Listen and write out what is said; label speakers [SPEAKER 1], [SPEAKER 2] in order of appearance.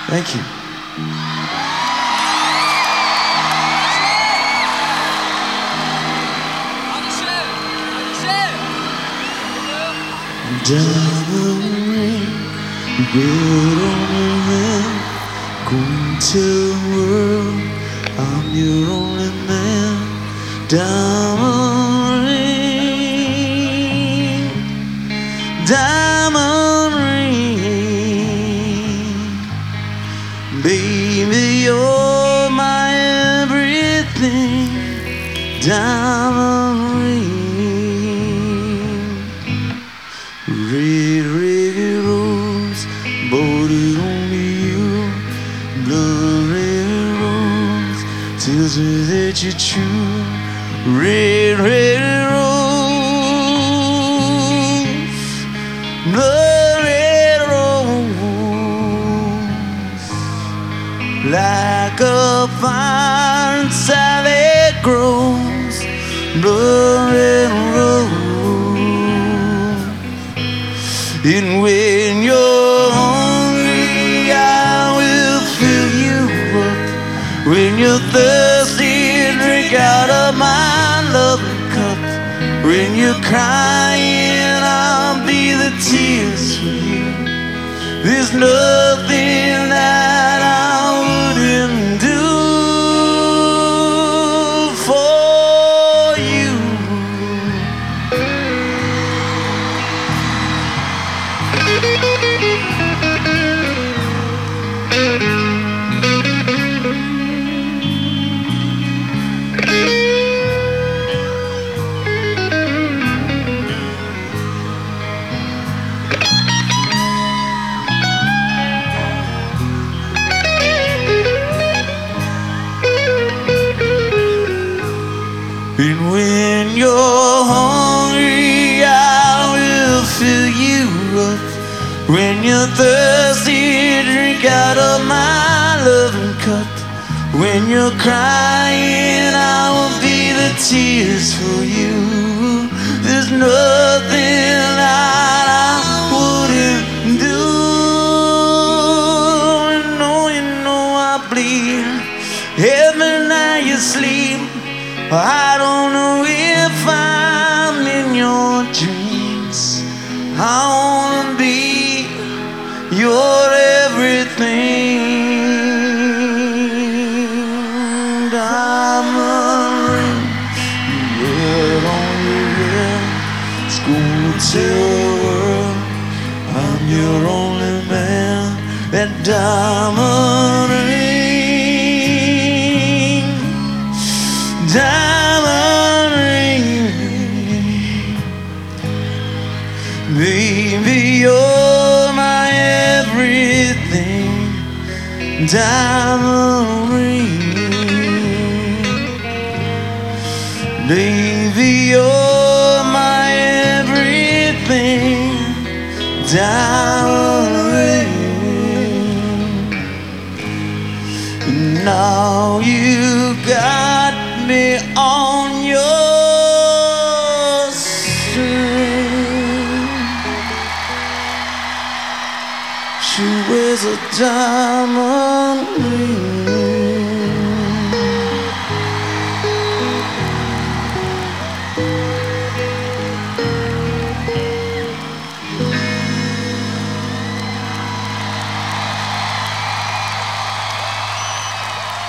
[SPEAKER 1] Thank you. Diamond ring, good on your hand. Go and tell the world I'm your only man. Diamond ring, diamond ring. Baby, you're my everything. Diamond ring. Red, red rose, bought it only you. Blood red rose, tells me that you're true. Red, red rose, blood red rose, like a vine salad grows. Blood red rose. And when you're hungry, I will fill you up. When you're thirsty, drink out of my loving cup. When you're crying, I'll be the tears for you. There's nothing that I wouldn't do for you. And when you're hungry, I will fill you up. When you're thirsty, drink out of my loving cup. When you're crying, I will be the tears for you. There's nothing that I wouldn't do. You know I bleed every night you sleep. I don't know if I'm in your dreams. I wanna be your everything. Diamond ring, red on your ring. It's gonna tell the world I'm your only man. That diamond ring, diamond ring. Baby, you're my everything. Diamond ring. Baby, you're my everything. Diamond ring. Now you got me on your string. She wears a diamond ring.